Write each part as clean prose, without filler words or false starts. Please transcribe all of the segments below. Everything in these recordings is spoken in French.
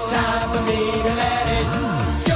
time for me to let it go.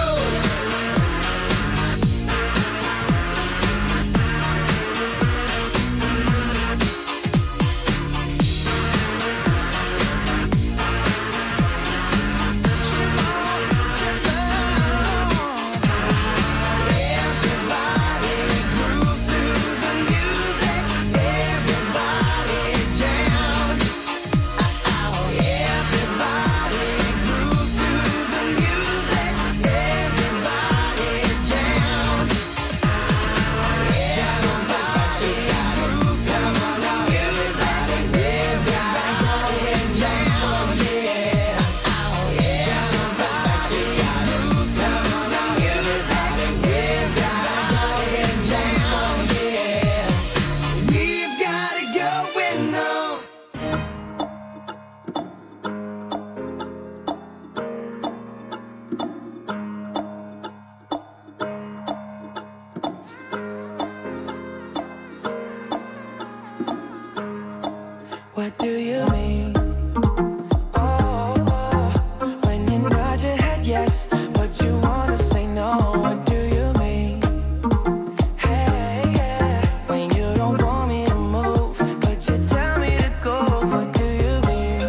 What do you mean? Oh, when you nod your head yes, but you wanna say no. What do you mean? Hey, yeah, when you don't want me to move, but you tell me to go. What do you mean?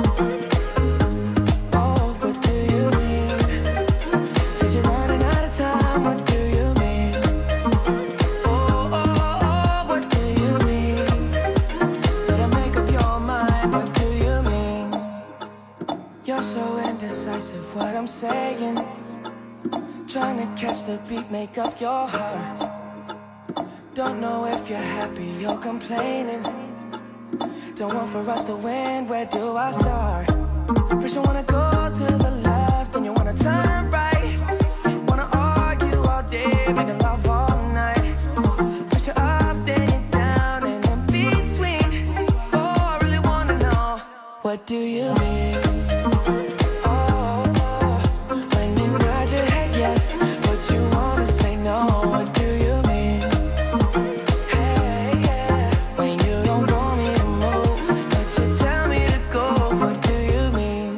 Oh, what do you mean? Said you're running out of time. What do you mean? Oh, what do you mean? Better make up your mind. What do you mean? You're so indecisive. What I'm saying. Trying to catch the beat, make up your heart. Don't know if you're happy or complaining. Don't want for us to win, where do I start? First you wanna go to the left, then you wanna turn right. Wanna argue all day, making love all night. First you're up, then you're down, and in between. Oh, I really wanna know, what do you mean? Oh, when you nod your head yes, but you wanna say no. What do you mean? Hey, yeah, when you don't want me to move, but you tell me to go. What do you mean?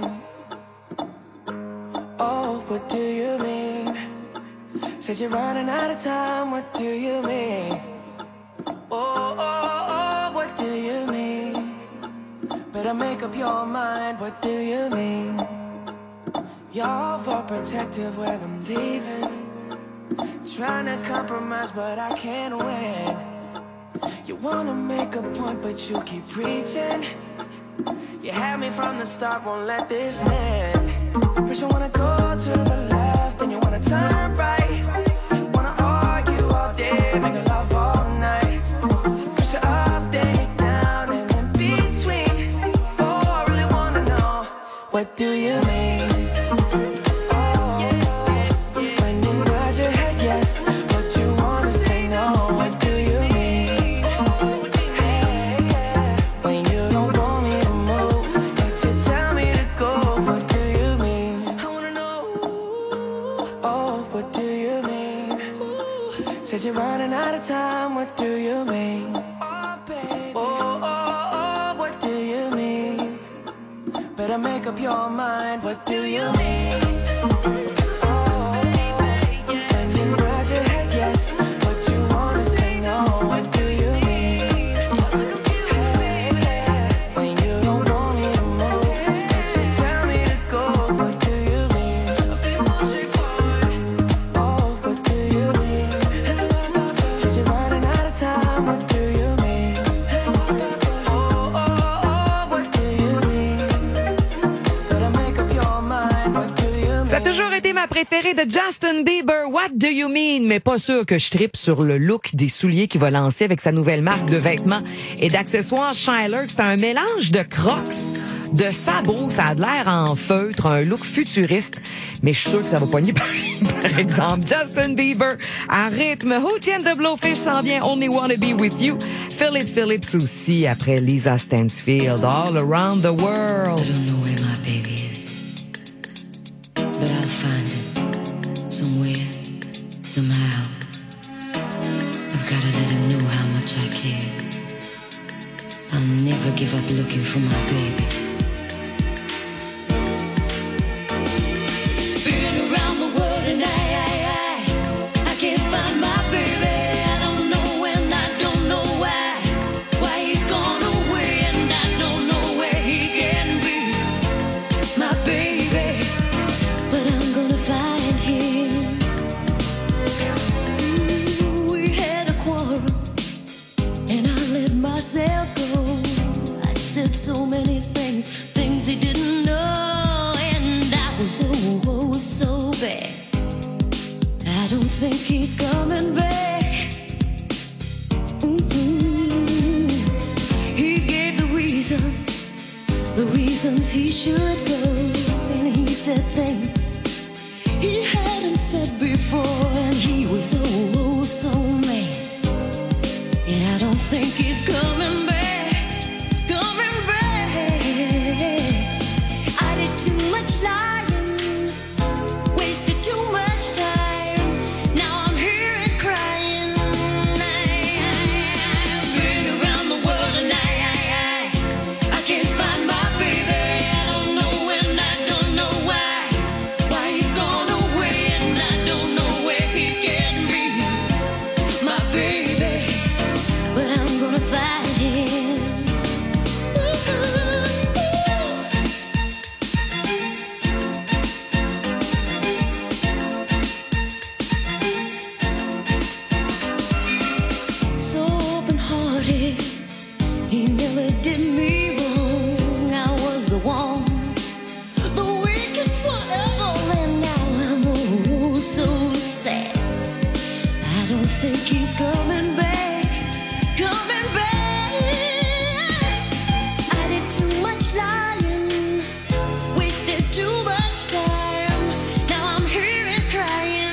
Oh, what do you mean? Said you're running out of time. What do you mean? Oh, what do you mean? Better make up your mind. What do you mean? You're overprotective when I'm leaving. Trying to compromise, but I can't win. You wanna make a point, but you keep preaching. You had me from the start, won't let this end. First you wanna go to the left, then you wanna turn right. Wanna argue all day, making love all night. First you're up, then you're down, and in between. Oh, I really wanna know, what do you mean? Oh, when you nod your head yes, but you wanna say no. What do you mean? Hey, yeah, when you don't want me to move, but you tell me to go. What do you mean? I wanna know. Oh, what do you mean? Said you're running out of time. What do you mean? Oh, baby. Oh, what do you mean? Better make up your mind. What do you mean? Oh, when you nod your head yes, but you wanna say no. What do you mean? Hey, yeah, when you don't want me to move, but you tell me to go. What do you mean? Oh, what do you mean? Said you're running out of time. What do you mean? Oh, what do you mean? Better make up your mind. What do you mean? Ça a toujours été ma préférée de Justin Bieber, What Do You Mean? Mais pas sûr que je trippe sur le look des souliers qu'il va lancer avec sa nouvelle marque de vêtements et d'accessoires Shyler. C'est un mélange de Crocs, de sabots, ça a de l'air en feutre, un look futuriste. Mais je suis sûr que ça va pogner par exemple Justin Bieber à rythme. Hootie and the Blowfish s'en vient, Only Wanna Be With You. Philip Phillips aussi après Lisa Stansfield, All Around the World. I don't know where my baby is, but I'll find him somewhere, somehow. I've gotta let him know how much I care. I'll never give up looking for my baby. lying, wasted too much time. Now I'm here and crying. I've been around the world and I can't find my baby. I don't know and I don't know why he's gone away and I don't know where he can be, my baby. But I'm gonna find him. So open-hearted, he never did me wrong. I was the one, the weakest one of all, and now I'm oh so sad. I don't think he's coming back, coming back. I did too much lying, wasted too much time. Now I'm here and crying.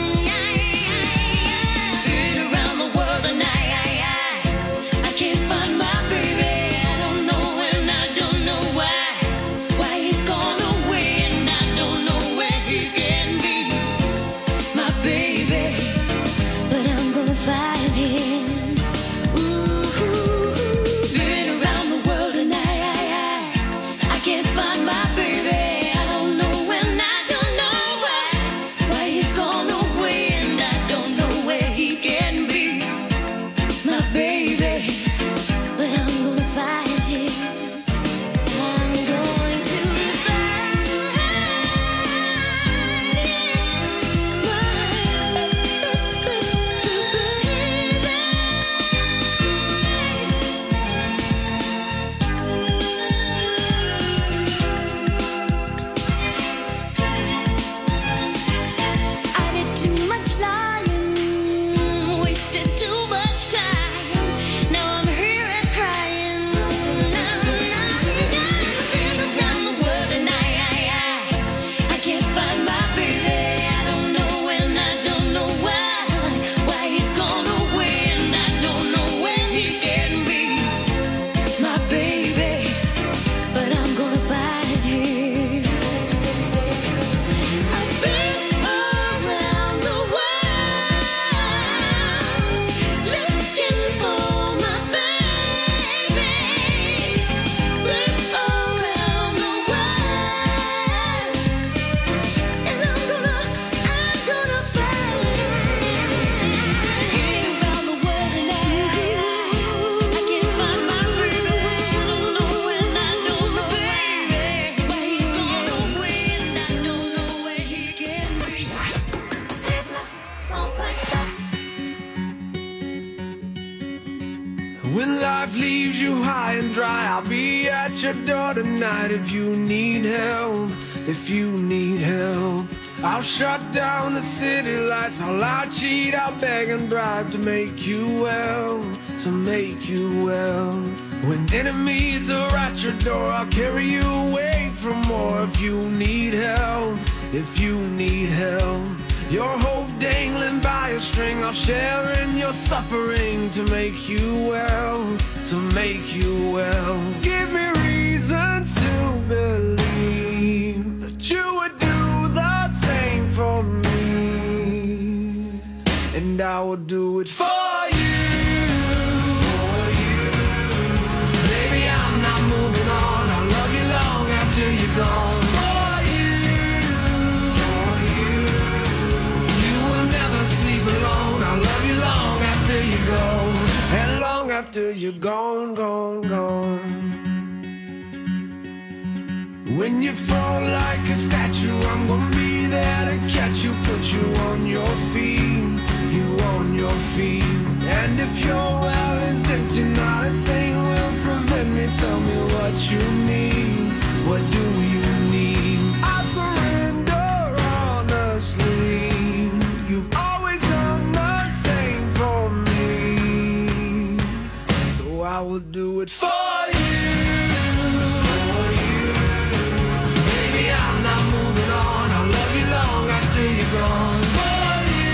Been around the world and I can't find my baby. I don't know and I don't know why he's gone away and I don't know where he can be, my baby. But I'm gonna find him. Ooh, been around the world and I can't find my baby. I don't know and I don't know why he's gone away and I don't know where he can be, my baby. But I'm gonna find him. I'm going to find I did too much lying, wasted too much time. Now I'm here and crying. Been around the world and I can't find my baby. I don't know and I don't know why he's gone away and I don't know where he can be, my baby. But I'm gonna find him. I've been around the world looking for my baby. Been around the world and I'm gonna find him. Been around the world and I can't find my baby. I don't know and I don't know why he's gone away and I don't know where he can be. Sounds like that. When life leaves you high and dry, I'll be at your door tonight if you need help, if you need help. I'll shut down the city lights, I'll cheat, I'll beg and bribe to make you well, to make you well. When enemies are at your door, I'll carry you away from more if you need help, if you need help. Your hope dangling by a string, I'll share in your suffering to make you well, to make you well. Give me reasons to believe that you would do the same for me, and I will do it for you. Baby, I'm not moving on. I'll love you long after you're gone. Alone, I'll love you long after you go, and long after you're gone, gone, gone. When you fall like a statue, I'm gonna be there to catch you, put you on your feet, you on your feet. And if your well is empty, not a thing will prevent me. Tell me what you need, what do you need? I surrender honestly. You've always done the same for me, so I will do it for you. Baby, I'm not moving on. I'll love you long after you're gone. For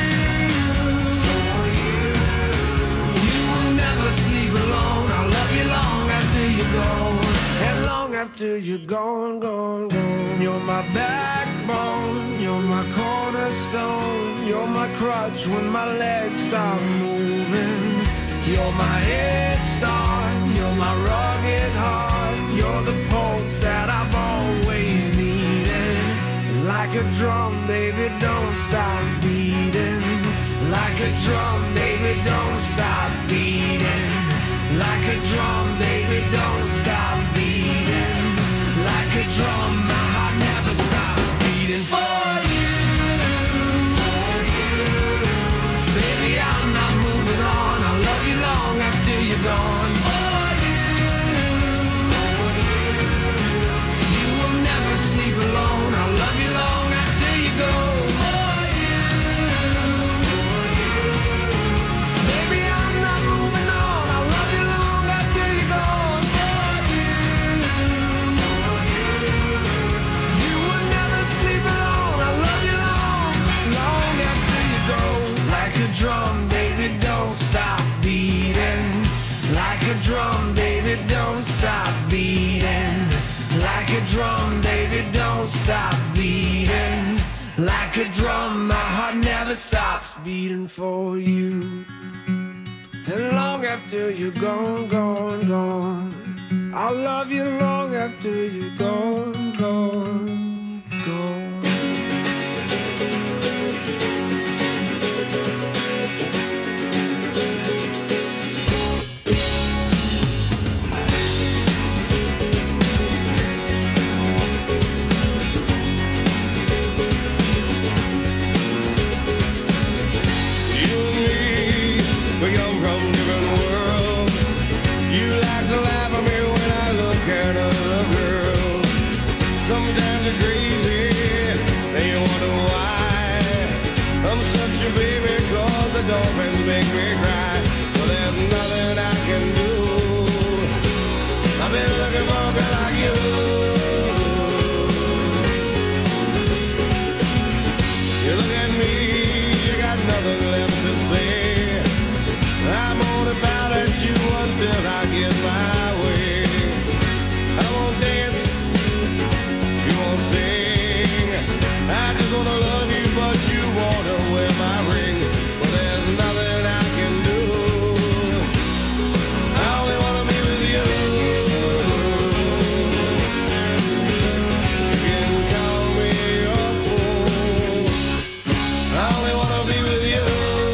you. You will never sleep alone. I'll love you long after you go, and long after you're gone, gone, gone. You're my my backbone, you're my cornerstone, you're my crutch when my legs stop moving. You're my head start, you're my rugged heart, you're the pulse that I've always needed. Like a drum, baby, don't stop beating. Like a drum, baby, don't stop beating. Like a drum, baby, don't stop beating. Like a drum, my heart never stops beating. For you, baby, I'm not moving on. I'll love you long after you're gone. For you will never sleep alone. I'll love you long after you go. For you, baby, I'm not moving on. I'll love you long after you're gone. You will never sleep alone. I'll love you long after you go. Like a drum, baby, don't stop beating. Like a drum, baby, don't stop beating. Like a drum, baby, don't stop beating. Like a drum, my heart never stops beating for you. And long after you're gone, gone, gone, I'll love you long after you're gone, gone, gone. Dolphins make me cry, but there's nothing I can do. I've been looking for a girl like you. You look at me, you got nothing left to say. I'm only bound at you until I get my way. I won't dance, you won't sing. I just wanna love you, but you wanna wear my ring. Nothing I can do. I only wanna be with you. You can call me your fool. I only wanna be with you.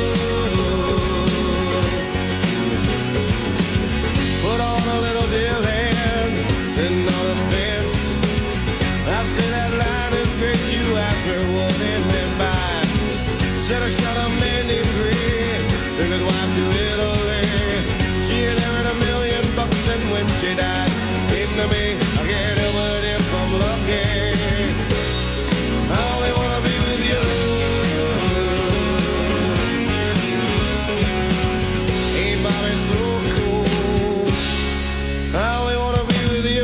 Put on a little deal hand, sitting on a fence. I say that line is great. You asked me what it meant by. Said I shot a man named Green, took his wife to Italy. She had earned $1 million, and when she died, came to me. I can't help it if I'm lucky. I only wanna be with you. Ain't Bobby so cool? I only wanna be with you.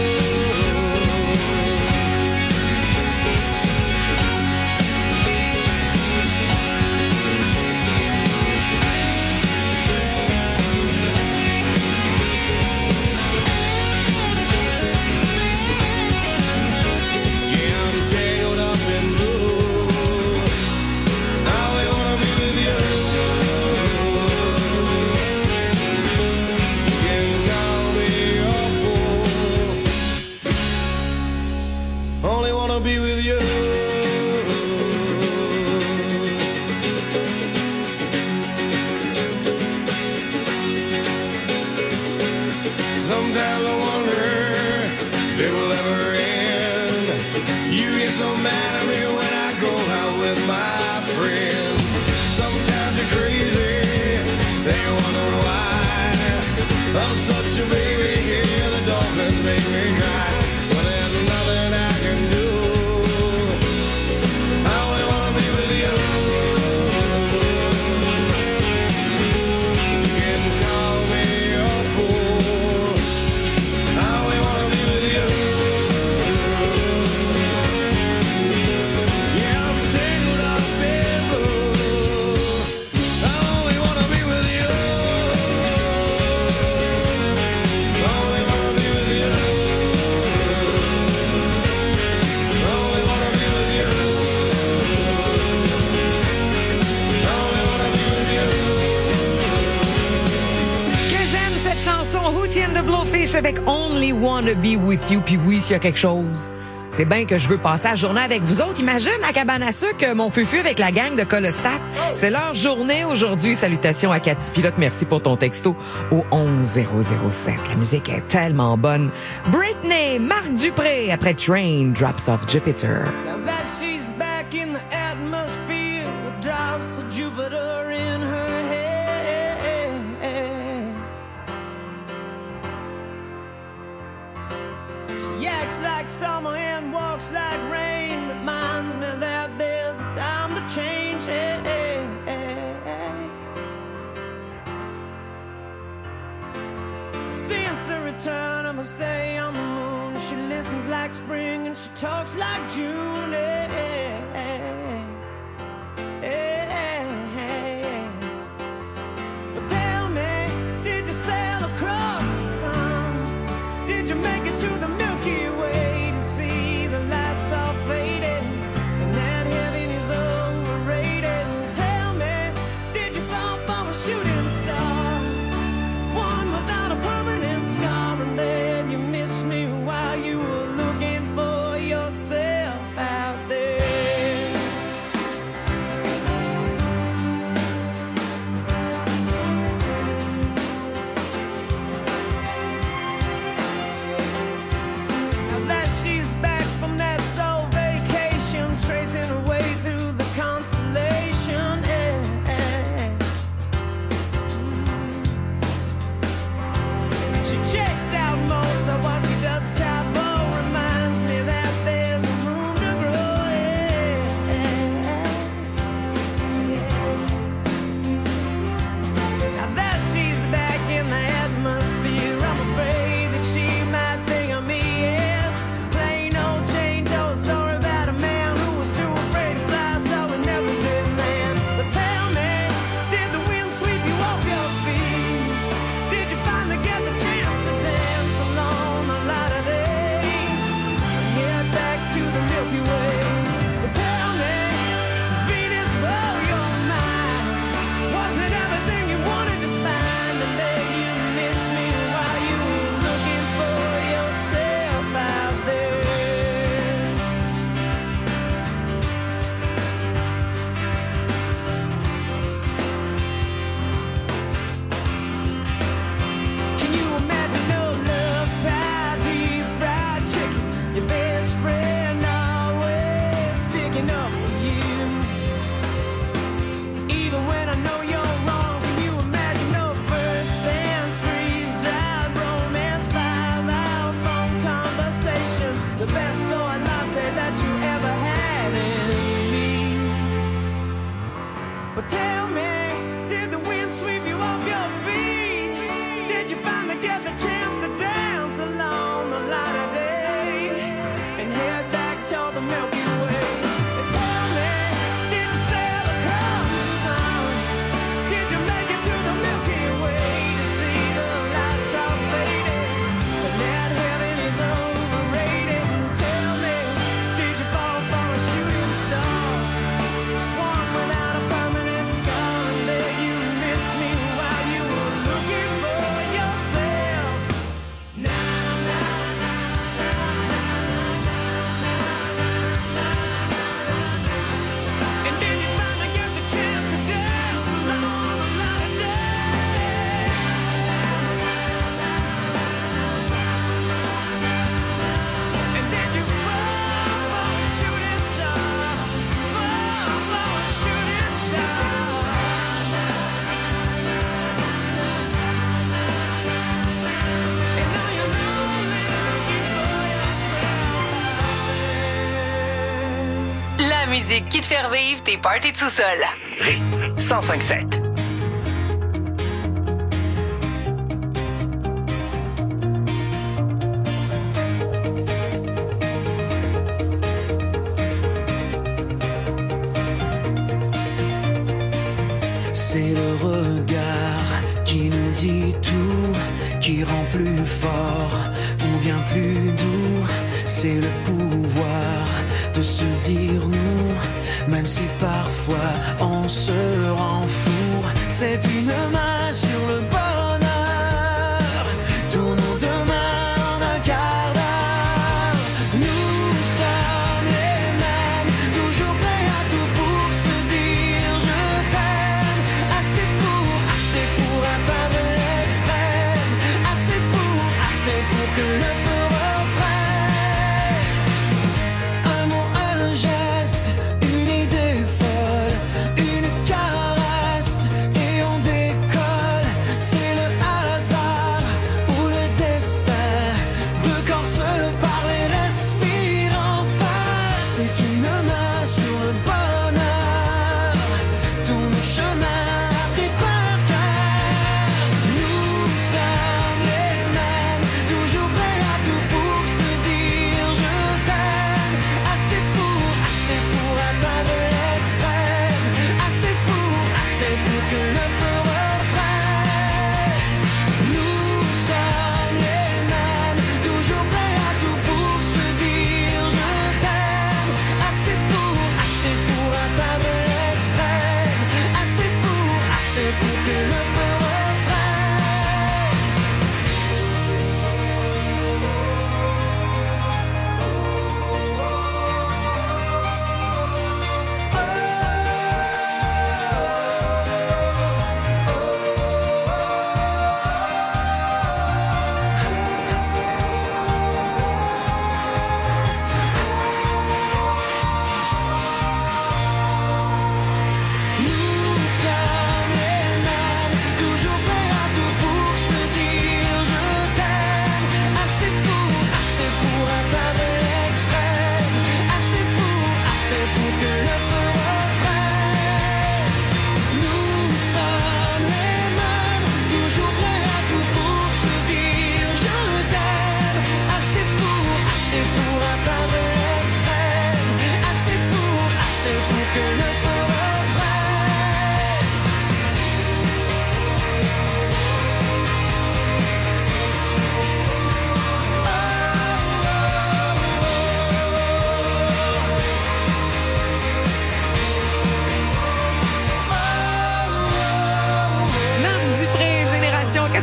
Sometimes I wonder if it will ever end. You get so mad at me when I go out with my friends. Sometimes you're crazy, they wonder why. I'm such a baby, yeah, the dolphins make me cry. But there's nothing I can do. I only wanna be with you. You can call me your fool. I only wanna be with you. Yeah, I'm tangled up in blue. I only wanna be with you. avec Only Wanna Be With You. Puis oui, s'il y a quelque chose, c'est bien que je veux passer la journée avec vous autres. Imagine à cabane à sucre, mon fufu avec la gang de Colostat. C'est leur journée aujourd'hui. Salutations à Cathy Pilote. Merci pour ton texto au 11007. La musique est tellement bonne. Britney, Marc Dupré, après Train, Drops of Jupiter. Now that she's back in the atmosphere with drops of Jupiter in her head. She acts like summer and walks like rain. Reminds me that there's a time to change. Since the return of her stay on the moon, she listens like spring and she talks like June. Well, tell me, did you sail across the sun? Did you make it to the Milky Way to see the lights all faded and that heaven is overrated? Tell me, did you fall from a shooting star? One without a permanent scar, and then you missed me while you were looking for yourself out there. Now that she's back from that soul vacation, tracing her way through the constellation. She checks out Mozart while she does Chapo. Reminds me that there's room to grow. Now that she's back in the atmosphere, I'm afraid that she might think of me as plain old Jane Doe. Sorry about a man who was too afraid to fly, so we never did land. But tell me, did the wind sweep you off your feet? Did you finally get the chance to dance along the light of day and head back to the Milky Way? But tell me, did Venus blow your mind? Was it everything you wanted to find? And then you missed me while you were looking for yourself out there. Can you imagine no love pie, deep fried chicken? Your best friend always sticking up for you. Even when I know you're wrong, can you imagine no first dance, freeze-dried romance, 5-hour phone conversation? The best soy latte that you ever had in me. But tell me, did the wind sweep you off your feet? Did you finally get the chance to dance along the light of day and head back to the Milky Way? And tell me, did you sail across the sun? Did you make it to the Milky Way to see the lights all faded and that heaven is overrated? And tell me, did you fall for a shooting star? One without a permanent scar, and then you missed me while you were looking for yourself. Na na na na na na na. And then you finally get the chance to dance along the light of day. And then you fall for a shooting star, fall for a shooting star. And now you're lonely looking for yourself out there. La musique qui te fait revivre tes parties de sous-sol. Rythme 105.7. C'est le regard qui nous dit tout, qui rend plus fort ou bien plus doux. C'est le pouvoir de se dire nous, même si parfois on se rend fou. C'est une main sur le bonheur, tournons demain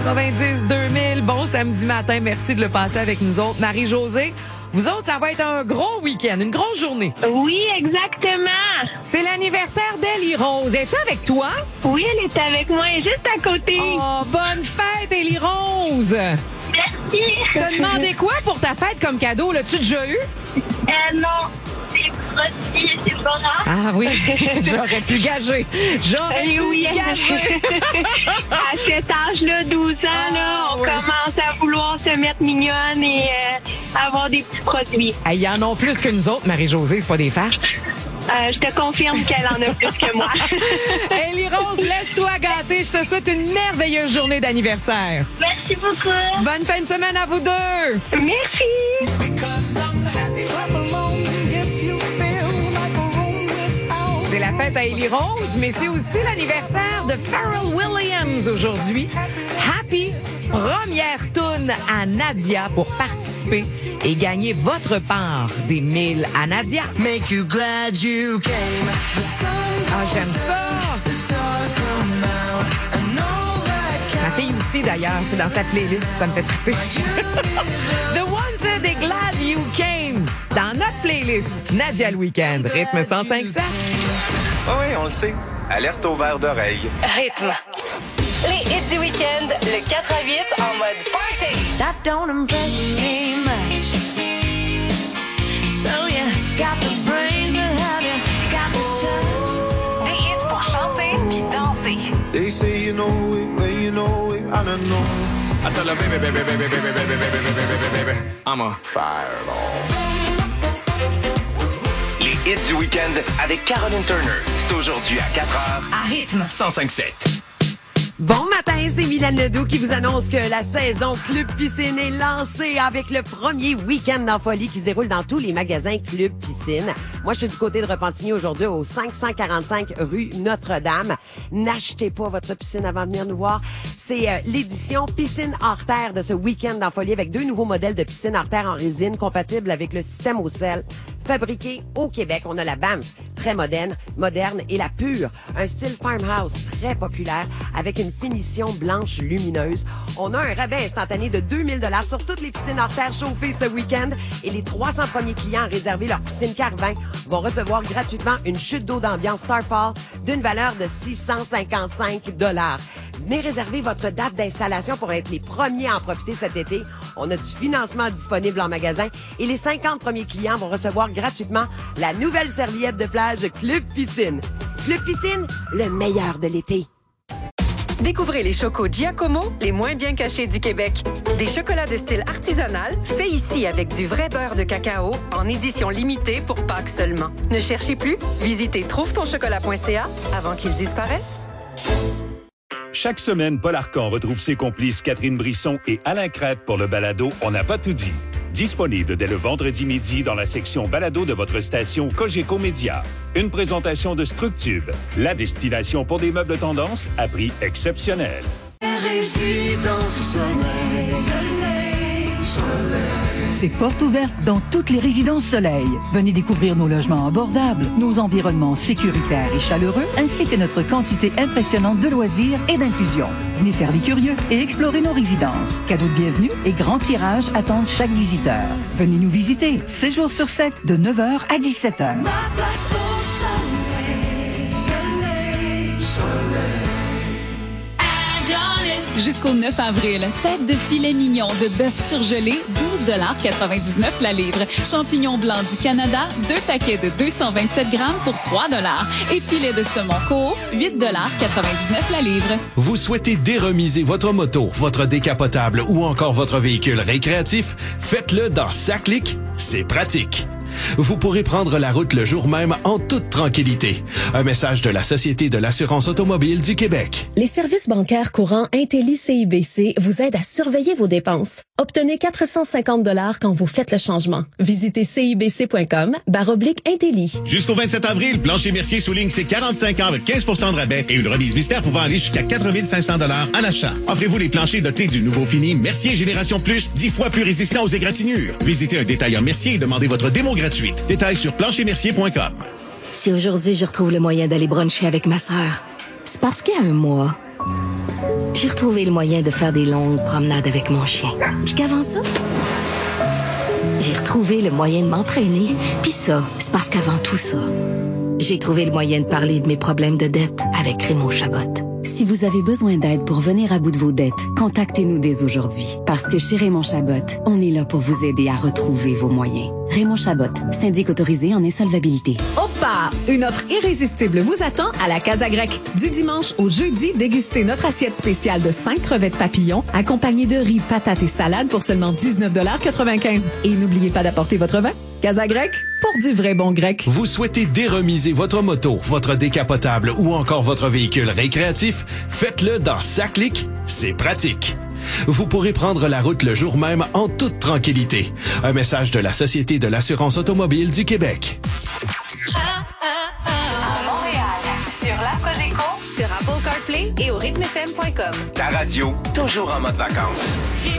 90-2000. Bon samedi matin. Merci de le passer avec nous autres. Marie-Josée, vous autres, ça va être un gros week-end, une grosse journée. Oui, exactement. C'est l'anniversaire d'Élie Rose. Es-tu avec toi? Oui, elle est avec moi, elle est juste à côté. Oh, bonne fête, Élie Rose! Merci. T'as demandé quoi pour ta fête comme cadeau? L'as-tu déjà eu? Non, c'est Frosty, c'est Bora. Ah oui, j'aurais pu gager. J'aurais pu Oui. gager. À cet âge-là, 12 ans, là, on commence à vouloir se mettre mignonne et avoir des petits produits. Il y en a plus que nous autres, Marie-Josée, c'est pas des farces. Je te confirme qu'elle en a plus que moi. Élie Rose, laisse-toi gâter. Je te souhaite une merveilleuse journée d'anniversaire. Merci beaucoup. Bonne fin de semaine à vous deux. Merci. C'est la fête à Élie Rose, mais c'est aussi l'anniversaire de Pharrell Williams aujourd'hui. Happy, première toune à Nadia pour participer et gagner votre part des 1000 à Nadia. Make you glad you came. The sun, Ah, j'aime ça! the stars come out. And all that Ma fille aussi, d'ailleurs, c'est dans sa playlist, ça me fait triper. The Wanted et Glad You Came. Dans notre playlist, Nadia le Week-end, rythme 105.7. Oui, on le sait. Alerte au verre d'oreille. Rythme. Les hits du week-end, le 4 à 8 en mode party. That don't impress me much. So you got the brains, but have you got the touch? Des hits pour chanter puis danser. They say you know it, but you know it, I don't know. I tell her, baby, baby, baby, baby, baby, baby, baby, baby, I'm a fireball. Les hits du week-end avec Caroline Turner. C'est aujourd'hui à 4h. À rythme. 105.7. Bon matin, c'est Mylène Ledoux qui vous annonce que la saison Club Piscine est lancée avec le premier week-end en folie qui se déroule dans tous les magasins Club Piscine. Moi, je suis du côté de Repentigny aujourd'hui au 545 rue Notre-Dame. N'achetez pas votre piscine avant de venir nous voir. C'est l'édition piscine hors terre de ce week-end en folie avec 2 nouveaux modèles de piscine hors terre en résine compatibles avec le système au sel. Fabriqué au Québec, on a la Banff, très moderne et la Pure, un style farmhouse très populaire avec une finition blanche lumineuse. On a un rabais instantané de 2000 $ sur toutes les piscines hors terre chauffées ce week-end et les 300 premiers clients à réserver leur piscine Carvin vont recevoir gratuitement une chute d'eau d'ambiance Starfall d'une valeur de 655 $. Venez réserver votre date d'installation pour être les premiers à en profiter cet été. On a du financement disponible en magasin et les 50 premiers clients vont recevoir gratuitement la nouvelle serviette de plage Club Piscine. Club Piscine, le meilleur de l'été. Découvrez les chocos Giacomo, les moins bien cachés du Québec. Des chocolats de style artisanal, faits ici avec du vrai beurre de cacao, en édition limitée pour Pâques seulement. Ne cherchez plus, visitez trouvetonchocolat.ca avant qu'il disparaisse. Chaque semaine, Paul Arcan retrouve ses complices Catherine Brisson et Alain Crête pour le balado On n'a pas tout dit. Disponible dès le vendredi midi dans la section balado de votre station Cogeco Média. Une présentation de Structube, la destination pour des meubles tendance à prix exceptionnel. Résidence Soleil, Soleil, Soleil. C'est porte ouverte dans toutes les résidences Soleil. Venez découvrir nos logements abordables, nos environnements sécuritaires et chaleureux, ainsi que notre quantité impressionnante de loisirs et d'inclusion. Venez faire les curieux et explorer nos résidences. Cadeaux de bienvenue et grands tirages attendent chaque visiteur. Venez nous visiter 7 jours sur 7 de 9h à 17h. Ma place au soleil, soleil, soleil. Jusqu'au 9 avril, tête de filet mignon de bœuf surgelé, 12,99 $ la livre. Champignons blancs du Canada, 2 paquets de 227 grammes pour 3 $. Et filet de saumon Coop, 8,99 $ la livre. Vous souhaitez déremiser votre moto, votre décapotable ou encore votre véhicule récréatif? Faites-le dans SACLIC, c'est pratique. Vous pourrez prendre la route le jour même en toute tranquillité. Un message de la Société de l'assurance automobile du Québec. Les services bancaires courants Intelli CIBC vous aident à surveiller vos dépenses. Obtenez 450 $ quand vous faites le changement. Visitez cibc.com/Intelli. Jusqu'au 27 avril, Plancher Mercier souligne ses 45 ans avec 15 % de rabais et une remise mystère pouvant aller jusqu'à 4 500 $ à l'achat. Offrez-vous les planchers dotés du nouveau fini Mercier Génération Plus, 10 fois plus résistant aux égratignures. Visitez un détaillant Mercier et demandez votre démo gratuite. Détails sur planchermercier.com. Si aujourd'hui je retrouve le moyen d'aller bruncher avec ma sœur, c'est parce qu'il y a un mois, j'ai retrouvé le moyen de faire des longues promenades avec mon chien. Puis qu'avant ça, j'ai retrouvé le moyen de m'entraîner. Puis ça, c'est parce qu'avant tout ça, j'ai trouvé le moyen de parler de mes problèmes de dette avec Raymond Chabot. Si vous avez besoin d'aide pour venir à bout de vos dettes, contactez-nous dès aujourd'hui. Parce que chez Raymond Chabot, on est là pour vous aider à retrouver vos moyens. Raymond Chabot, syndic autorisé en insolvabilité. Opa! Une offre irrésistible vous attend à la Casa Grecque. Du dimanche au jeudi, dégustez notre assiette spéciale de 5 crevettes papillons accompagnées de riz, patates et salades pour seulement 19,95 $. Et n'oubliez pas d'apporter votre vin. Casa Grecque, pour du vrai bon grec. Vous souhaitez déremiser votre moto, votre décapotable ou encore votre véhicule récréatif? Faites-le dans Saclic, c'est pratique. Vous pourrez prendre la route le jour même en toute tranquillité. Un message de la Société de l'assurance automobile du Québec. À Montréal, sur la Cogeco, sur Apple CarPlay et au rythmefm.com. Ta radio, toujours en mode vacances.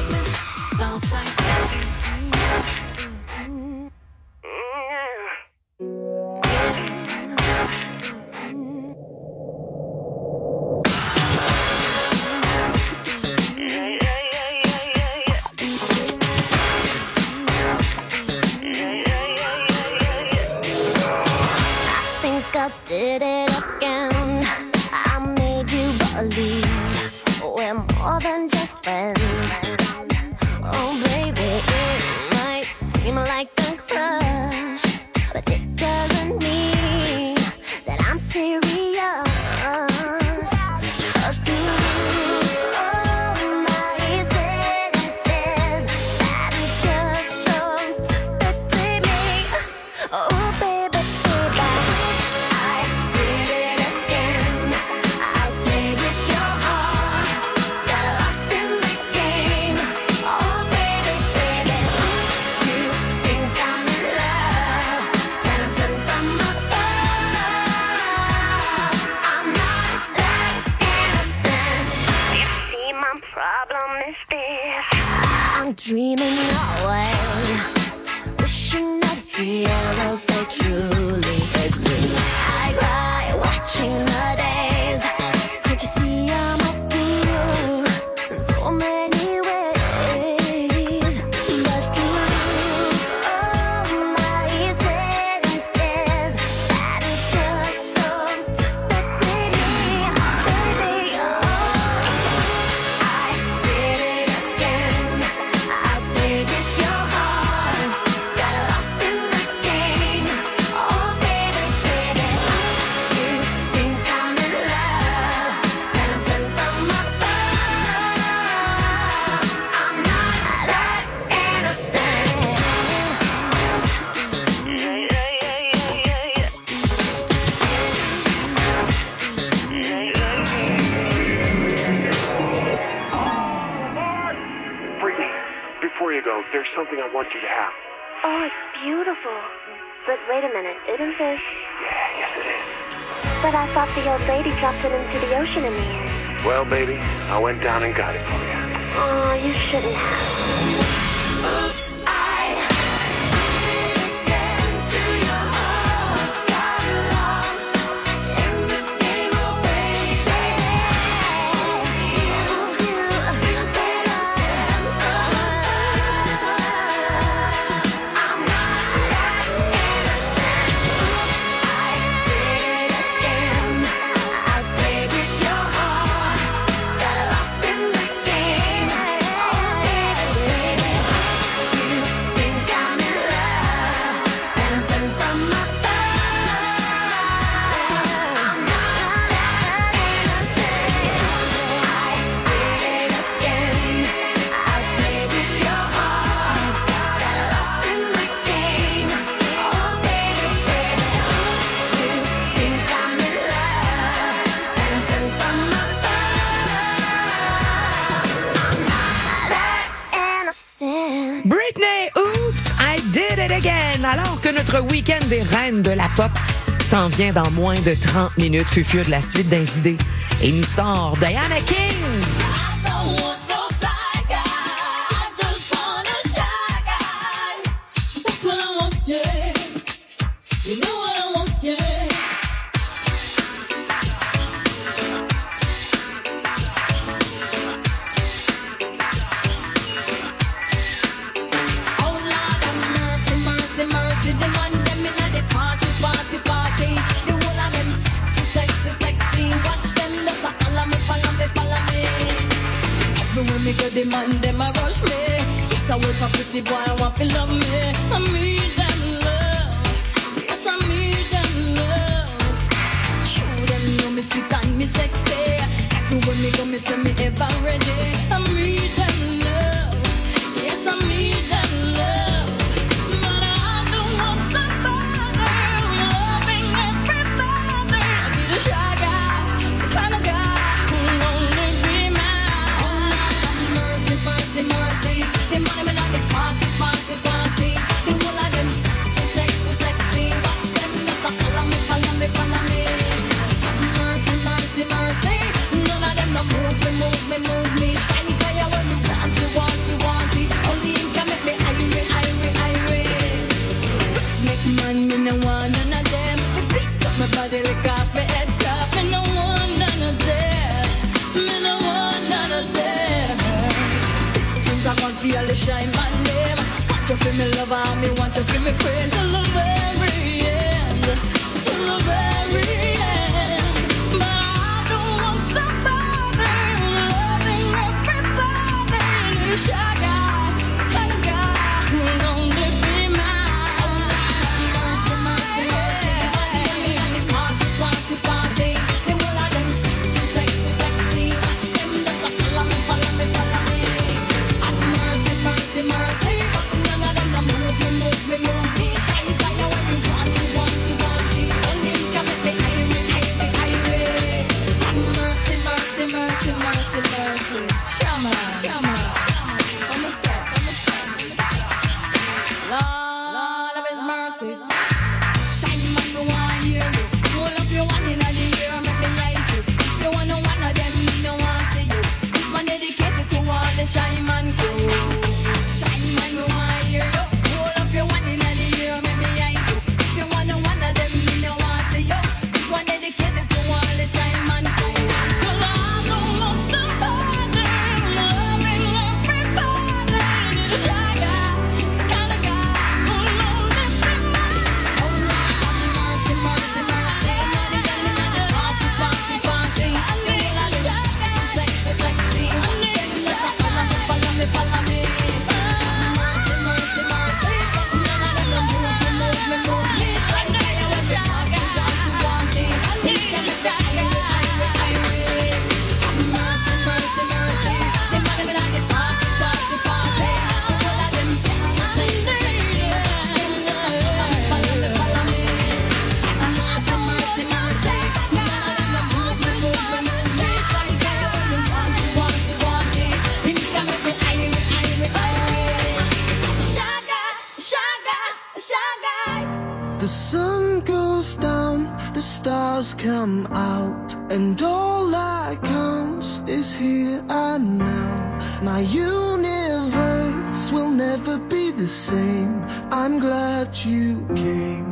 Did it again. I made you believe we're more than just friends. Oh baby, it might seem like a crush, but it doesn't mean that I'm serious. 'Cause to lose all my senses, that is just so typically me. Oh baby, baby. I'm dreaming away, wishing that heroes they truly exist. I cry watching the days. Can't you see I'm a fool in so many ways? But to lose all my senses, that is just so typically me, baby. Oh, I did it again. I played with your heart, got lost in the game. Oh baby, baby, you think I'm in love, and I'm sent from above. I'm not that innocent. Brittany, before you go, there's something I want you to have. Oh, it's beautiful. But wait a minute, isn't this? Yeah, yes it is. But I thought the old lady dropped it into the ocean in the end. Well, baby, I went down and got it for you. Oh, you shouldn't have. Oops, I did it again to your heart. Got lost in this game, oh baby. Oops, you better stand from above. I'm not that innocent. Oops, I did it again. I played with your heart. Got lost in the game. Oh baby, you think I'm in love, and I'm sent from above. I'm not that innocent. I did it again. I played with your heart. Got lost in the game. Oh baby, you think I'm in love, and I'm sent from above. Britney, oops, I did it again. Alors que notre week-end des reines de la pop s'en vient dans moins de 30 minutes, Fufu de la suite des idées. Et nous sort Diana King. a pretty boy, I want to love me. I need that love. Yes, I need that love. True, them know me sweet and me sexy. Everywhere me go, me say me ever ready. I need that love. Yes, I need that love. But I don't want somebody loving everybody. I need a shy guy, some kind of guy who'll only be mine. Oh, mercy, mercy, mercy. The money me like the party, party, party. The whole of them sexy, sexy, sexy. Watch them just a follow me, follow me, follow me. Mercy, mercy, mercy. None of them no move me, move me, move me. Shiny fire when you want, you want, you want it. Only you can make me irate, irate, irate. Make man, me no want none of them. Pick up my body, lick off my head top. Me no want none of them. Me no want none of them. Things I can't feel the shine my name. Want you feel me lover, me want you feel me friend. Till the very end, till the very end. But I don't want somebody loving everybody. Need a shy guy, the kind of guy who'll only be mine. Mercy, mercy, mercy. The party, party, party. The whole of them sexy, sexy, sexy. Watch them just a follow me, follow me, follow me. Mercy, mercy, mercy. None of them no move me, move me, move me. Shine fire when you want, you want, you want it. Only you can make me irate, irate, irate. Mercy, mercy, mercy, mercy, mercy. Come on, come on. Come a step, come a step. Lord of His mercy. Shine man, me want hear you. Hold up your one in the air, make me ice you. If you want one of them, me no want see you. This one dedicated to all the shy man crew. Shine man, me want hear you. Hold up your one in the air, make me ice you. If you want one of them, me no want see you. This one dedicated to all the shy man crew. 'Cause I don't want somebody loving everybody. Need a shy guy, some kind of guy who'll only be mine. Oh Lord, mercy, mercy, mercy. Money got me in the party, party, party. I need a shy guy, sexy, sexy. Watch them just a follow me, follow me, follow me. Mercy, mercy, mercy. None of them no move me, move me, move me. Shine fire when you want, you want, you want it. I need a shy guy, irate, irate. Mercy, mercy, mercy. The money me like the party, party, party. The whole of them sexy, sexy, sexy. Watch them just a follow me, follow me, follow me. Mercy, mercy, mercy. None of them no move me, move me, move me. Shine fire when you want, you want, you want it. You can make me irate, irate, irate. Shy guy, shy guy, shy guy. The sun goes down, the stars come out, and all that counts is here and now. My universe will never be the same. I'm glad you came.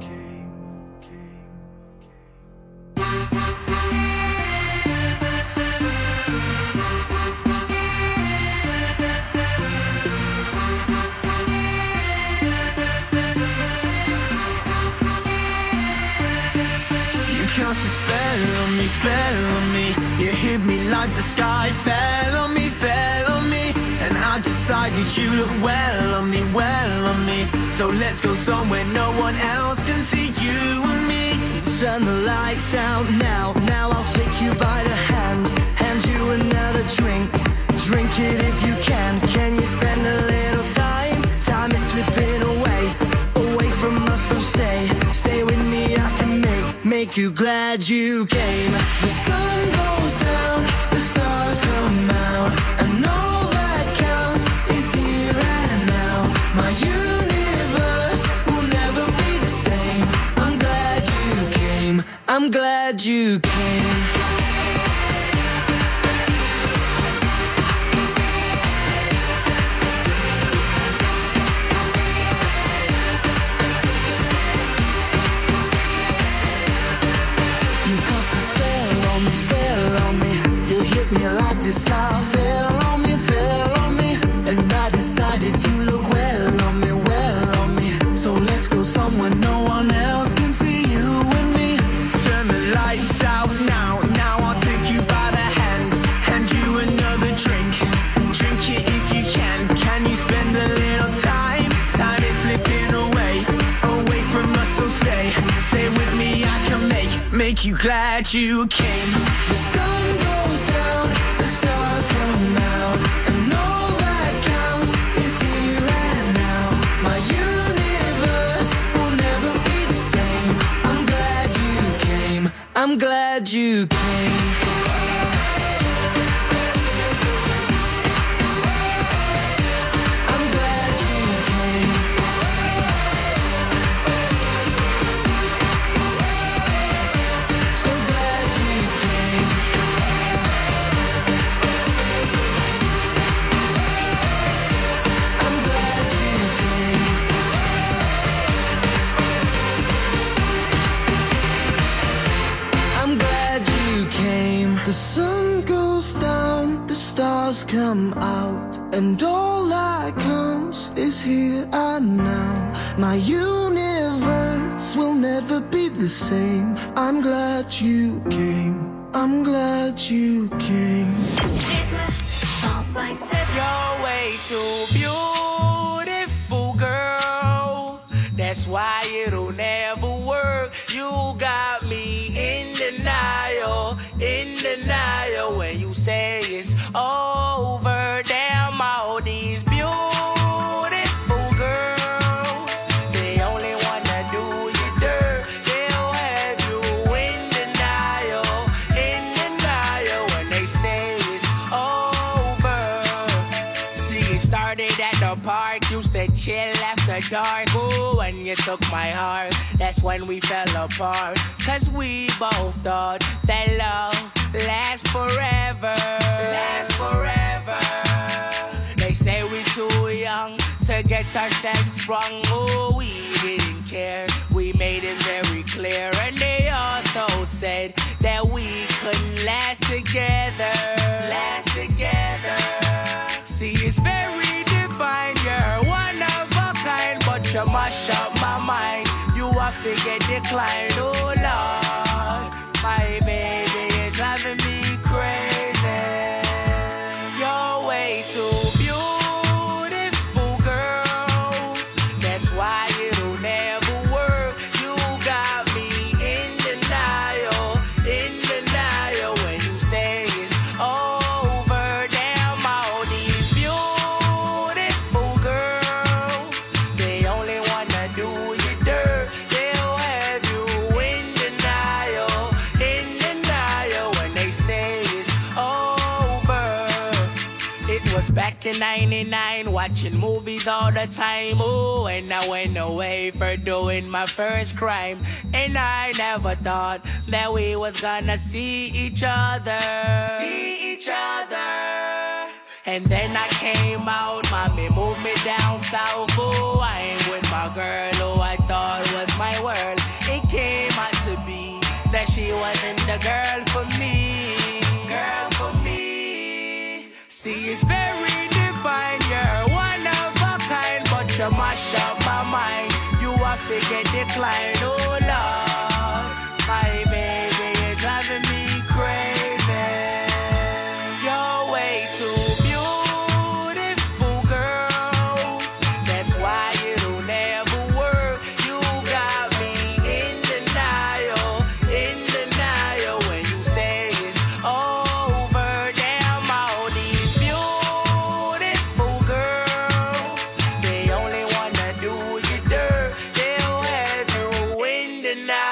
You cast a spell on me, spell on me. You hit me like the sky fell on me, fell on me. And I decided you look well on me, well on me. So let's go somewhere no one else can see you and me. Turn the lights out now, now I'll take you by the hand. Hand you another drink, drink it if you can. Can you spend a little time? Time is slipping away, away from us, so stay. Stay with me, I can make you glad you came. The sun goes down, the stars come out, and all that counts is here and now. My universe will never be the same. I'm glad you came, I'm glad you came. You cast a spell on me. You hit me like the sky fell on me, fell on me. And I decided you look well on me, well on me. So let's go somewhere no one else can see you and me. Turn the lights out now, now I'll take you by the hand. Hand you another drink, drink it if you can. Can you spend a little Say with me, I can make you glad you came. The sun goes down, the stars come out, and all that counts is here and now. My universe will never be the same. I'm glad you came. I'm glad you came. The sun goes down, the stars come out, and all that counts is here and now. My universe will never be the same. I'm glad you came. I'm glad you came. You're way too beautiful, girl. That's why it'll never work. You got me in denial, when you say it's over. Damn, all these beautiful girls, they only wanna do you dirt. They'll have you in denial, when they say it's over. See, it started at the park, used to chill after dark. Ooh, when you took my heart, that's when we fell apart. Cause we both thought that love lasts forever. Last forever. They say we're too young to get ourselves sprung. Oh, we didn't care. We made it very clear. And they also said that we couldn't last together. Last together. See, it's very defined. You're one of a kind, but you mash up my mind. You have to get declined. Oh, Lord, my baby is driving me crazy. You're way too beautiful, girl. That's why it'll never work. You got me in denial, when you say it's over. Damn, all these beautiful girls, they only wanna do you dirt. They'll have you in denial, when they say it's over. It was back in 99, watching movies all the time. Oh, and I went away for doing my first crime. And I never thought that we was gonna see each other. And then I came out, mommy moved me down south. Oh, I ain't with my girl who I thought was my world. It came out to be that she wasn't the girl for me. See, it's very defined. You're one of a kind, but you mash up my mind. You have to get declined. Oh, Lord, my baby, you're driving me crazy. You're way too beautiful, girl. That's why it'll never work. You got me in denial, when you say it's over. Damn, all these beautiful girls, they only wanna do you dirt. They'll have you in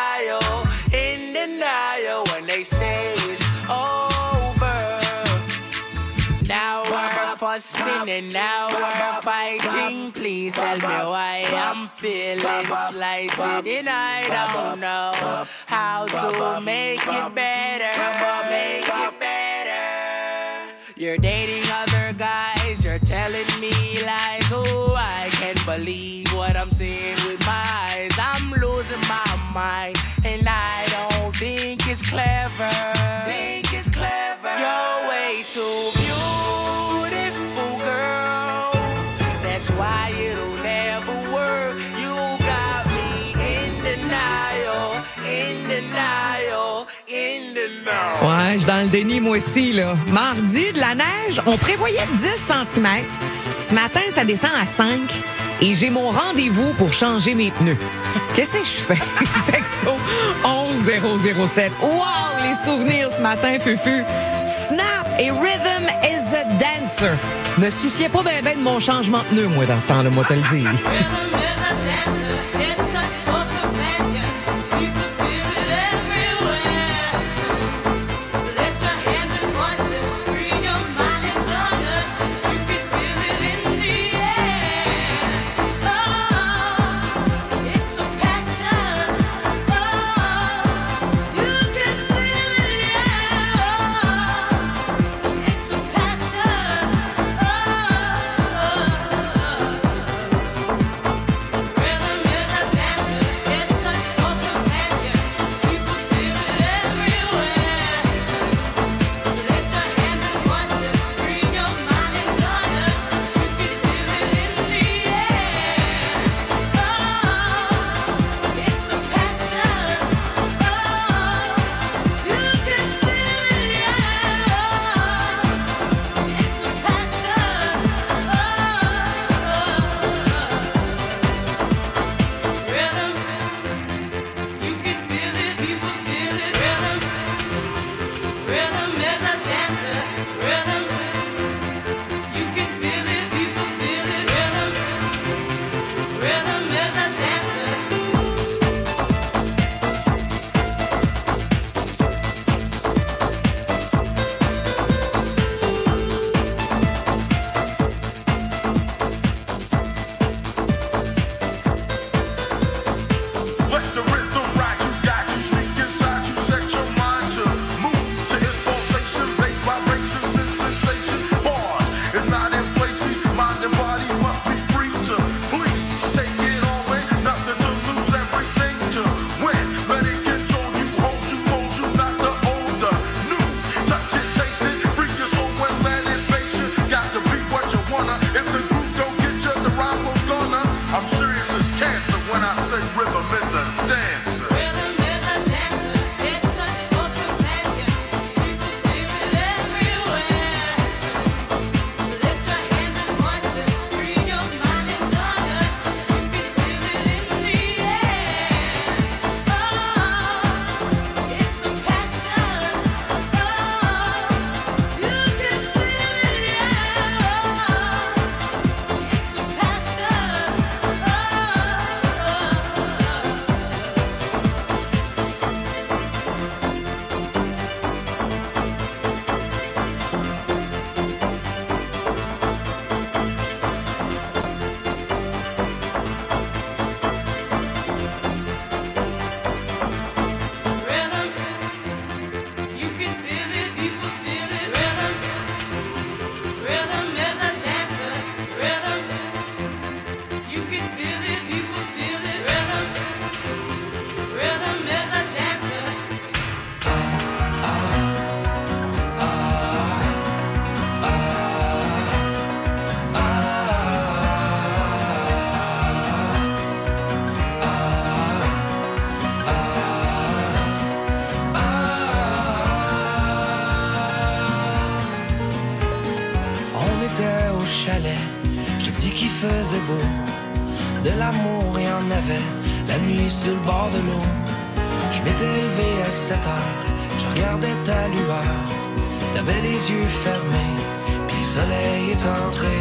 denial, when they say it's over. Now we're fussing and now we're fighting. Please tell me why I'm feeling slighted, and I don't know how to make it better. You're dating other guys, you're telling me lies. Oh, I can't believe what I'm seeing with my eyes. I'm losing my mind, and I don't think it's clever. You're way too beautiful, girl. That's why it'll never work. You got me in denial. Ouais, je suis dans le déni, moi aussi, là. Mardi, de la neige, on prévoyait 10 cm. Ce matin, ça descend à 5. et j'ai mon rendez-vous pour changer mes pneus. Qu'est-ce que je fais? Texto 11007. Wow, les souvenirs ce matin, Fufu. Snap et Rhythm is a Dancer. Me souciais pas ben de mon changement de pneu, moi, dans ce temps-là, moi, te le dire. faisait beau. De l'amour, il y en avait la nuit sur le bord de l'eau. Je m'étais levé à 7 heures, je regardais ta lueur. T'avais les yeux fermés, puis le soleil est entré.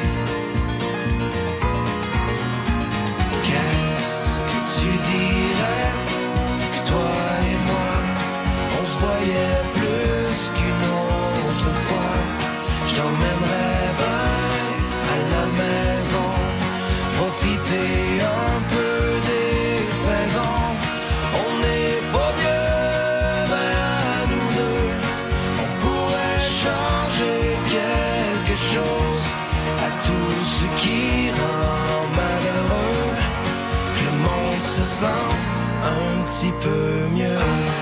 Qu'est-ce que tu dirais que toi et moi, on se voyait plus qu'une autre fois? Je t'emmènerais bien à la maison, profiter un peu des saisons. On n'est pas vieux, ben à nous deux, on pourrait changer quelque chose à tout ce qui rend malheureux, que le monde se sente un petit peu mieux.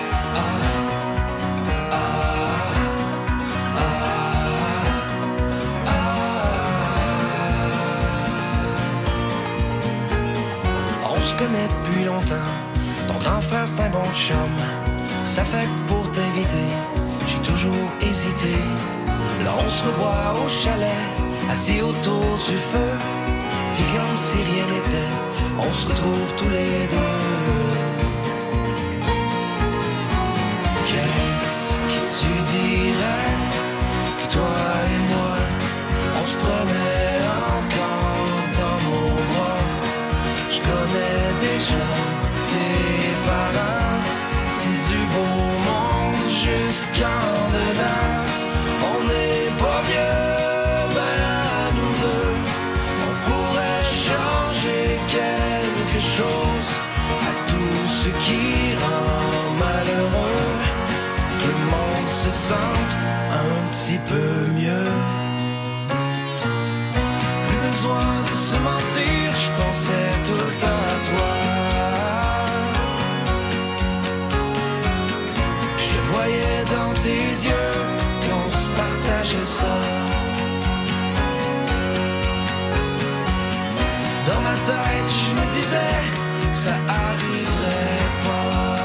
Depuis longtemps, ton grand frère c'est un bon chum. Ça fait que pour t'inviter, j'ai toujours hésité. Là on se revoit au chalet, assis autour du feu. puis comme si rien n'était, on se retrouve tous les deux. Qu'est-ce que tu dirais que toi et moi, on se prenait encore dans nos bras? Je connais déjà tes parents, c'est du beau monde jusqu'en dedans. On n'est pas vieux, ben à nous deux, on pourrait changer quelque chose à tout ce qui rend malheureux, que le monde se sente un petit peu mieux. Plus besoin de se mentir, je pensais tout le temps à toi. Je le voyais dans tes yeux qu'on se partageait ça. Dans ma tête, je me disais, ça arriverait pas.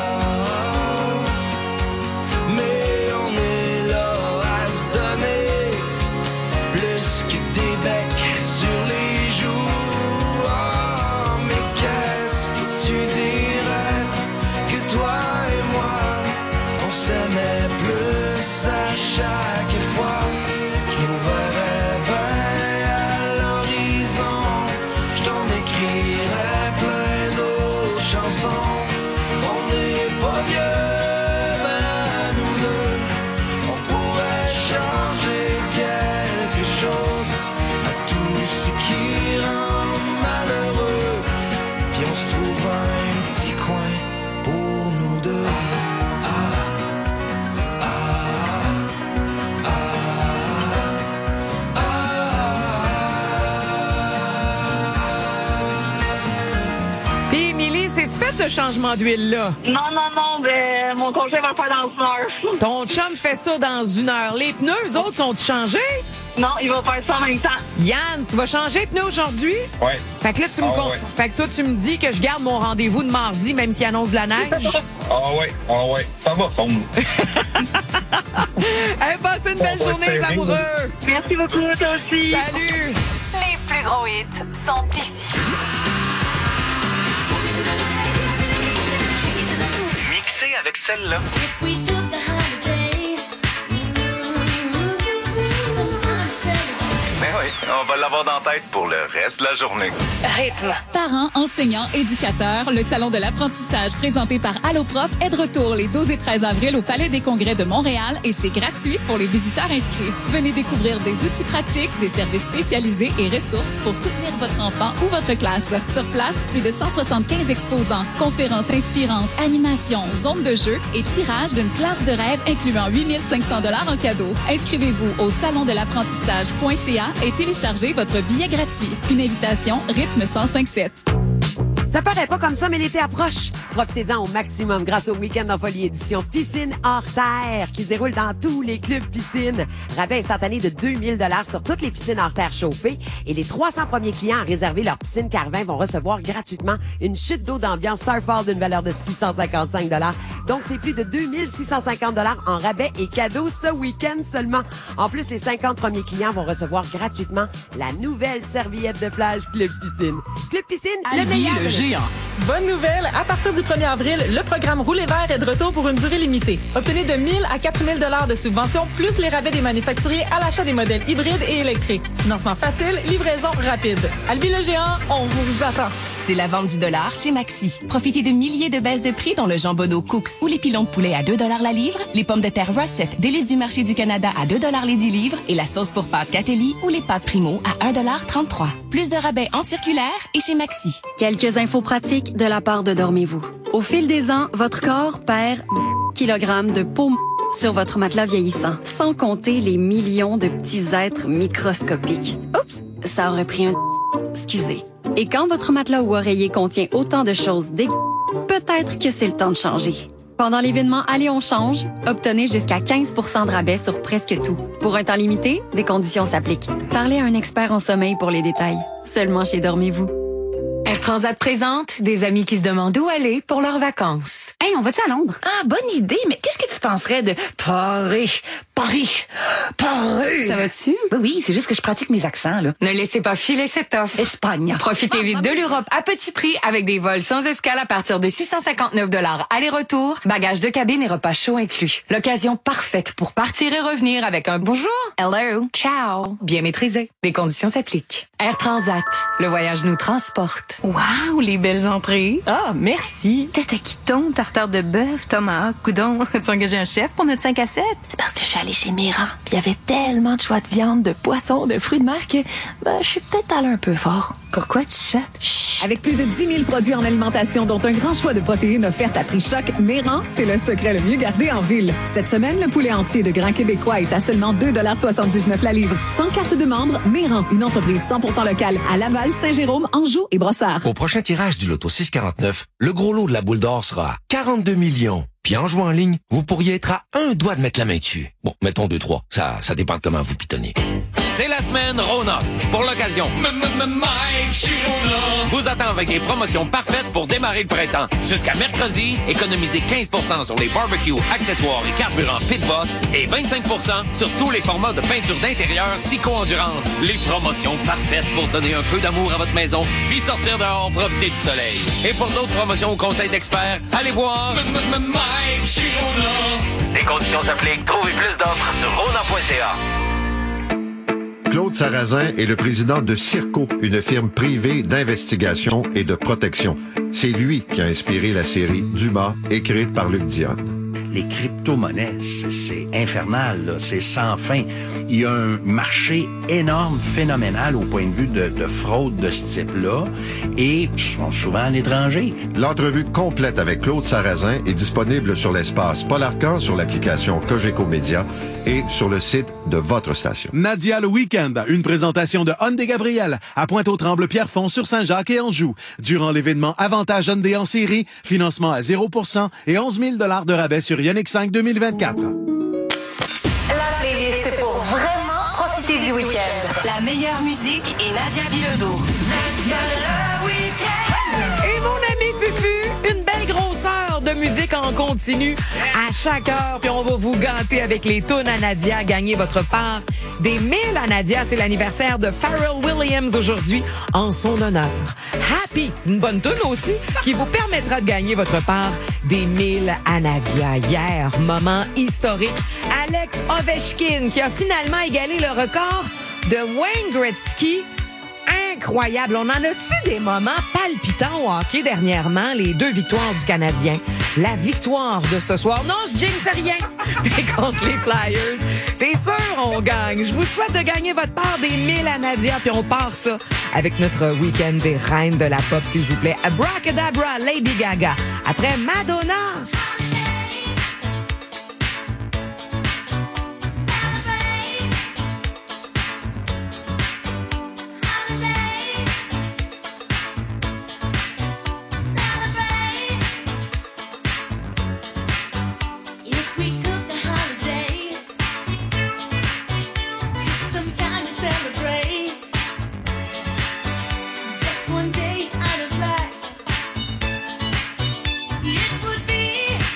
Mais on est là à se donner plus que des becs sur les joues. Oh, mais qu'est-ce que tu dirais que toi et moi, on s'aimait plus à chaque fois? Je nous verrais bien à l'horizon, je t'en écrirais plein d'autres chansons. On n'est pas vieux, mais à nous deux, on pourrait changer quelque chose à tout ce qui rend malheureux. Puis on se trouve un petit coin pour nous deux. Puis, Émilie, c'est-tu fait ce changement d'huile-là? Non, ben, mon conjoint va le faire dans une heure. Ton chum fait ça dans une heure. Les pneus, eux autres, sont-ils changés? Non, il va faire ça en même temps. Yann, tu vas changer les pneus aujourd'hui? Ouais. Fait que là, fait que toi, tu me dis que je garde mon rendez-vous de mardi, même s'il annonce de la neige? Ah ouais. Ça va fondre. Hey, passez une belle journée, les amoureux! Merci beaucoup, toi aussi. Salut! Les plus gros hits sont ici. Mixé avec celle-là. Ben oui, on va l'avoir dans la tête pour le reste de la journée. Rythme. Parents, enseignants, éducateurs, le Salon de l'apprentissage présenté par Alloprof est de retour les 12 et 13 avril au Palais des Congrès de Montréal et c'est gratuit pour les visiteurs inscrits. Venez découvrir des outils pratiques, des services spécialisés et ressources pour soutenir votre enfant ou votre classe. Sur place, plus de 175 exposants, conférences inspirantes, animations, zones de jeu et tirage d'une classe de rêve incluant 8 500 $ en cadeau. Inscrivez-vous au salondelapprentissage.ca et téléchargez votre billet gratuit. Une invitation Rythme 105.7. Ça paraît pas comme ça, mais l'été approche. Profitez-en au maximum grâce au Week-end en folie édition Piscine hors terre qui se déroule dans tous les clubs piscines. Rabais instantané de 2000 $ sur toutes les piscines hors terre chauffées et les 300 premiers clients à réserver leur piscine Carvin vont recevoir gratuitement une chute d'eau d'ambiance Starfall d'une valeur de 655 $. Donc, c'est plus de 2650 $ en rabais et cadeaux ce week-end seulement. En plus, les 50 premiers clients vont recevoir gratuitement la nouvelle serviette de plage Club Piscine. Club Piscine, le meilleur. Géant. Bonne nouvelle, à partir du 1er avril, le programme Rouler vert est de retour pour une durée limitée. Obtenez de 1 000 à 4 000 $ de subventions, plus les rabais des manufacturiers à l'achat des modèles hybrides et électriques. Financement facile, livraison rapide. Albi le Géant, on vous attend. C'est la vente du dollar chez Maxi. Profitez de milliers de baisses de prix dont le jambonneau Cooks ou les pilons de poulet à 2 $ la livre, les pommes de terre Russet, délices du marché du Canada à 2 $ les 10 livres et la sauce pour pâtes Catelli ou les pâtes Primo à 1,33 $. Plus de rabais en circulaire et chez Maxi. Quelques infos pratiques de la part de Dormez-vous. Au fil des ans, votre corps perd kilogrammes de peau sur votre matelas vieillissant, sans compter les millions de petits êtres microscopiques. Oups, ça aurait pris un... Excusez. Et quand votre matelas ou oreiller contient autant de choses peut-être que c'est le temps de changer. Pendant l'événement Allez, on change, obtenez jusqu'à 15 % de rabais sur presque tout. Pour un temps limité, des conditions s'appliquent. Parlez à un expert en sommeil pour les détails. Seulement chez Dormez-vous. Air Transat présente des amis qui se demandent où aller pour leurs vacances. Hey, on va-tu à Londres? Ah, bonne idée, mais qu'est-ce que tu penserais de Paris? Ça va-tu? Oui, c'est juste que je pratique mes accents, là. Ne laissez pas filer cette offre. Espagne. Profitez vite de l'Europe à petit prix avec des vols sans escale à partir de 659 $ aller-retour, bagages de cabine et repas chauds inclus. L'occasion parfaite pour partir et revenir avec un bonjour, hello, ciao, bien maîtrisé. Des conditions s'appliquent. Air Transat, le voyage nous transporte. Wow, les belles entrées. Ah, merci. Tête à quiton, tartare de bœuf, tomahawk, coudon. As-tu engagé un chef pour notre 5 à 7? C'est parce que je suis allée chez Mira. Puis il y avait tellement de choix de viande, de poissons, de fruits de mer que je suis peut-être allée un peu fort. Pourquoi tu chuchotes? Avec plus de 10 000 produits en alimentation, dont un grand choix de protéines offertes à prix choc, Méran, c'est le secret le mieux gardé en ville. Cette semaine, le poulet entier de Grand Québécois est à seulement 2,79 $ la livre. Sans carte de membre, Méran, une entreprise 100% locale à Laval, Saint-Jérôme, Anjou et Brossard. Au prochain tirage du Loto 649, le gros lot de la boule d'or sera à 42 millions. Puis en jouant en ligne, vous pourriez être à un doigt de mettre la main dessus. Bon, mettons 2-3. Ça dépend de comment vous pitonnez. C'est la semaine Rona. Pour l'occasion, vous attend avec des promotions parfaites pour démarrer le printemps. Jusqu'à mercredi, économisez 15% sur les barbecues, accessoires et carburants Pit Boss et 25% sur tous les formats de peinture d'intérieur Sico Endurance. Les promotions parfaites pour donner un peu d'amour à votre maison puis sortir dehors, profiter du soleil. Et pour d'autres promotions au conseil d'experts, allez voir Les conditions s'appliquent. Trouvez plus d'offres sur rona.ca. Claude Sarrazin est le président de Circo, une firme privée d'investigation et de protection. C'est lui qui a inspiré la série Dumas, écrite par Luc Dionne. Les crypto-monnaies, c'est infernal, là, c'est sans fin. Il y a un marché énorme, phénoménal au point de vue de fraude de ce type-là, et sont souvent à l'étranger. L'entrevue complète avec Claude Sarrazin est disponible sur l'espace Paul Arcand, sur l'application Cogeco Média et sur le site de votre station. Nadia le week-end, une présentation de Hyundai Gabriel à Pointe-aux-Trembles-Pierrefonds sur Saint-Jacques et Anjou. Durant l'événement Avantage Hyundai en série, financement à 0% et 11 000 $ de rabais sur Ioniq 5 2024. La playlist pour vraiment profiter du week-end. La meilleure musique et Nadia Bilodeau. Nadia le week-end. Et mon ami Fufu, une belle grosseur de musique en continu à chaque heure. Puis on va vous gâter avec les tunes à Nadia. Gagner votre part des 1000 à Nadia. C'est l'anniversaire de Pharrell Williams aujourd'hui en son honneur. Happy, une bonne tune aussi, qui vous permettra de gagner votre part des 1000 à Nadia. Hier, moment historique, Alex Ovechkin qui a finalement égalé le record de Wayne Gretzky. Incroyable. On en a-tu des moments palpitants au hockey dernièrement? Les 2 victoires du Canadien. La victoire de ce soir. Non, je jinxe rien. Mais contre les Flyers, c'est sûr, on gagne. Je vous souhaite de gagner votre part des 1000 à Nadia. Puis on part ça avec notre week-end des reines de la pop, s'il vous plaît. Abracadabra, Lady Gaga. Après Madonna. One day out of life, it would be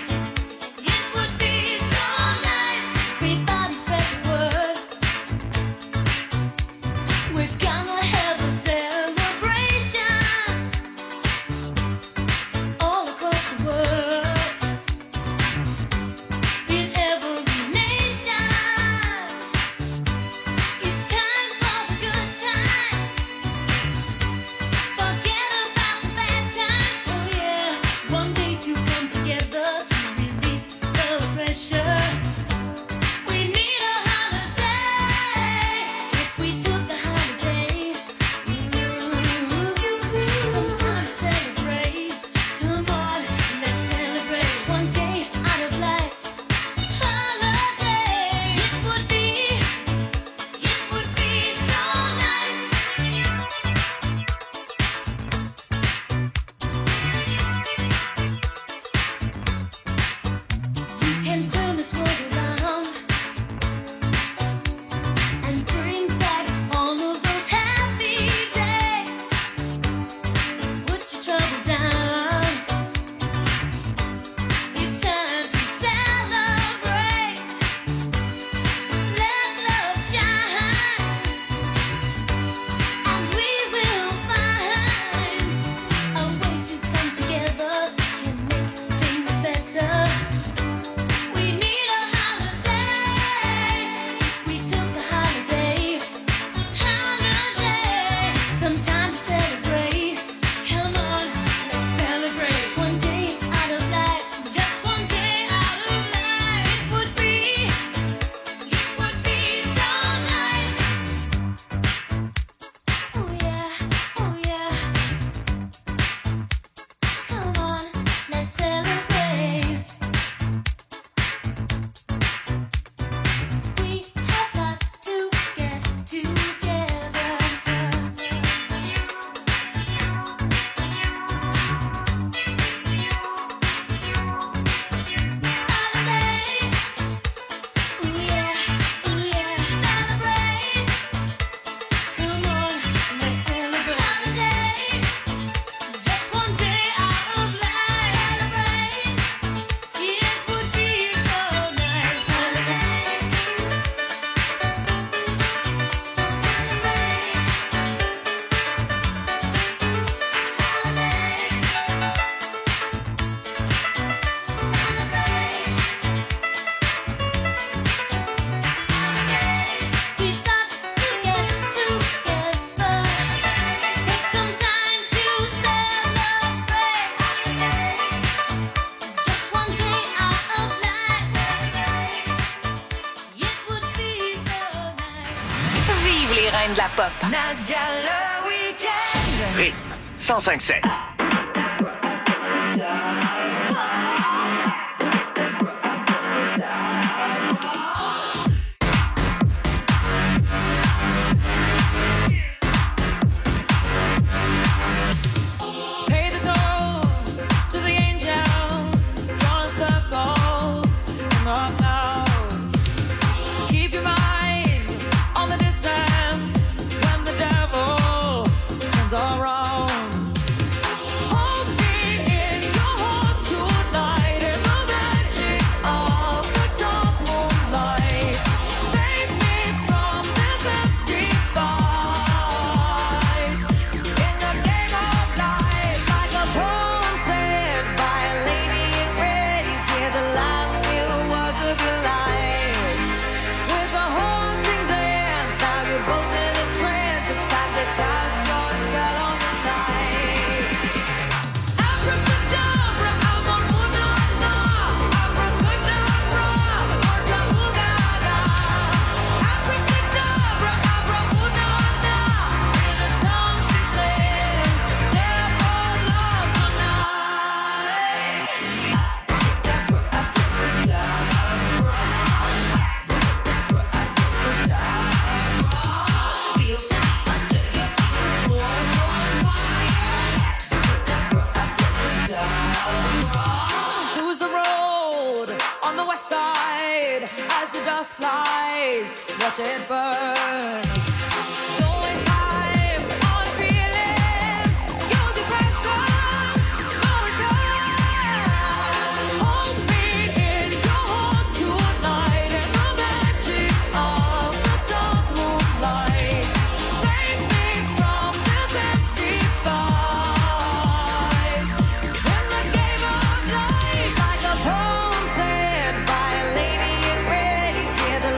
reine de la pop. Nadia le week-end. Rythme 105.7. Choose the road on the west side as the dust flies. Watch it burn.